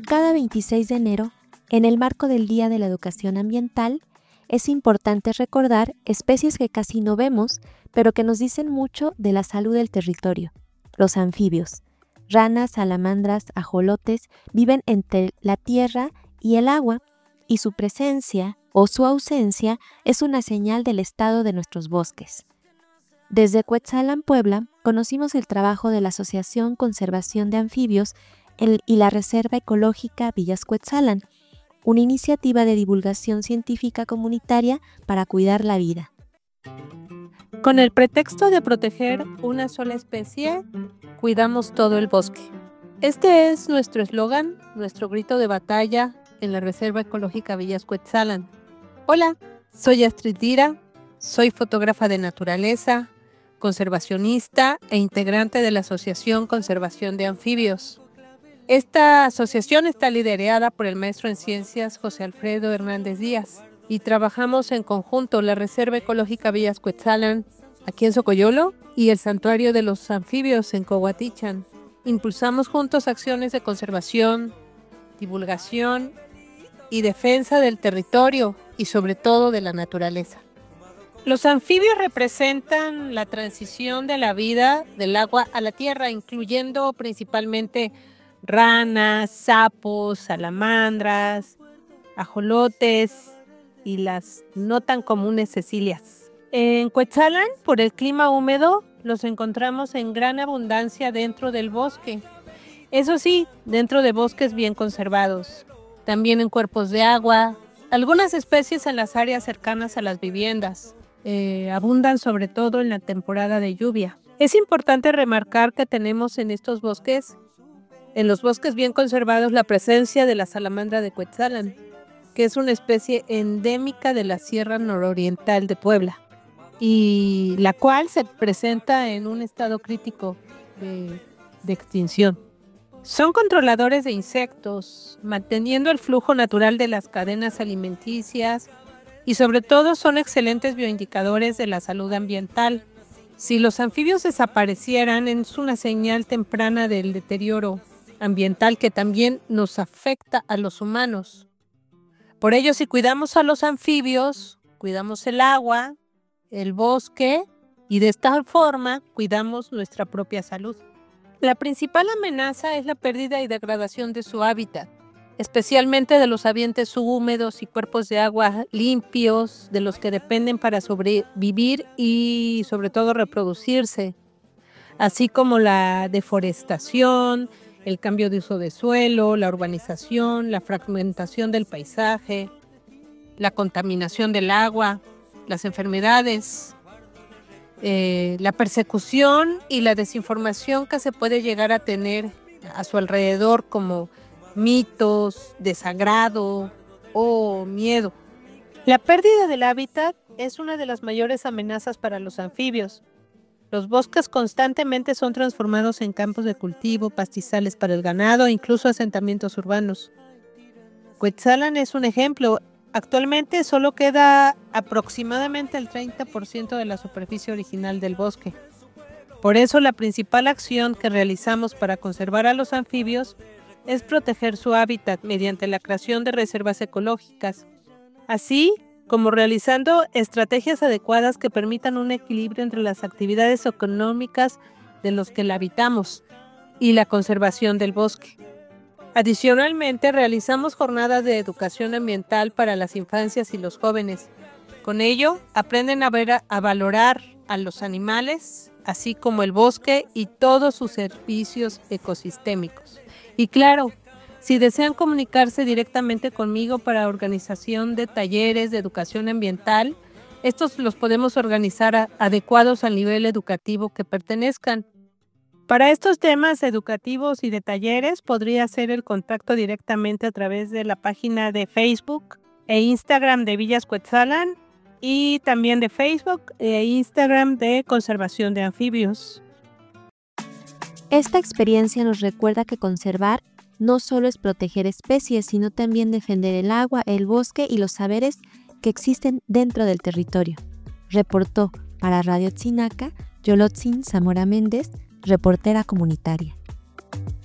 Cada 26 de enero, en el marco del Día de la Educación Ambiental, es importante recordar especies que casi no vemos, pero que nos dicen mucho de la salud del territorio. Los anfibios. Ranas, salamandras, ajolotes viven entre la tierra y el agua, y su presencia o su ausencia es una señal del estado de nuestros bosques. Desde Cuetzalan, Puebla, conocimos el trabajo de la Asociación Conservación de Anfibios y la Reserva Ecológica Villas Cuetzalan, una iniciativa de divulgación científica comunitaria para cuidar la vida. Con el pretexto de proteger una sola especie, cuidamos todo el bosque. Este es nuestro eslogan, nuestro grito de batalla en la Reserva Ecológica Villas Cuetzalan. Hola, soy Astrid Dira, soy fotógrafa de naturaleza, conservacionista e integrante de la Asociación Conservación de Anfibios. Esta asociación está liderada por el maestro en ciencias José Alfredo Hernández Díaz y trabajamos en conjunto la Reserva Ecológica Villas Cuetzalan aquí en Xocoyolo y el Santuario de los Anfibios en Coahuatichan. Impulsamos juntos acciones de conservación, divulgación y defensa del territorio y sobre todo de la naturaleza. Los anfibios representan la transición de la vida del agua a la tierra, incluyendo principalmente ranas, sapos, salamandras, ajolotes y las no tan comunes cecilias. En Cuetzalan, por el clima húmedo, los encontramos en gran abundancia dentro del bosque. Eso sí, dentro de bosques bien conservados. También en cuerpos de agua, algunas especies en las áreas cercanas a las viviendas. Abundan sobre todo en la temporada de lluvia. Es importante remarcar que tenemos en estos bosques, en los bosques bien conservados, la presencia de la salamandra de Cuetzalan, que es una especie endémica de la Sierra Nororiental de Puebla, y la cual se presenta en un estado crítico de extinción. Son controladores de insectos, manteniendo el flujo natural de las cadenas alimenticias y sobre todo son excelentes bioindicadores de la salud ambiental. Si los anfibios desaparecieran, es una señal temprana del deterioro ambiental que también nos afecta a los humanos. Por ello, si cuidamos a los anfibios, cuidamos el agua, el bosque y de esta forma cuidamos nuestra propia salud. La principal amenaza es la pérdida y degradación de su hábitat, especialmente de los ambientes subhúmedos y cuerpos de agua limpios, de los que dependen para sobrevivir y sobre todo reproducirse, así como la deforestación, el cambio de uso de suelo, la urbanización, la fragmentación del paisaje, la contaminación del agua, las enfermedades, la persecución y la desinformación que se puede llegar a tener a su alrededor como mitos, desagrado o miedo. La pérdida del hábitat es una de las mayores amenazas para los anfibios. Los bosques constantemente son transformados en campos de cultivo, pastizales para el ganado e incluso asentamientos urbanos. Cuetzalan es un ejemplo. Actualmente solo queda aproximadamente el 30% de la superficie original del bosque. Por eso la principal acción que realizamos para conservar a los anfibios es proteger su hábitat mediante la creación de reservas ecológicas, así como realizando estrategias adecuadas que permitan un equilibrio entre las actividades económicas de los que la habitamos y la conservación del bosque. Adicionalmente, realizamos jornadas de educación ambiental para las infancias y los jóvenes. Con ello, aprenden a valorar a los animales, así como el bosque y todos sus servicios ecosistémicos. Y claro, si desean comunicarse directamente conmigo para organización de talleres de educación ambiental, estos los podemos organizar adecuados al nivel educativo que pertenezcan. Para estos temas educativos y de talleres podría ser el contacto directamente a través de la página de Facebook e Instagram de Villas Cuetzalan y también de Facebook e Instagram de Conservación de Anfibios. Esta experiencia nos recuerda que conservar no solo es proteger especies, sino también defender el agua, el bosque y los saberes que existen dentro del territorio. Reportó para Radio Tzinaca Yolotzin Zamora Méndez, reportera comunitaria.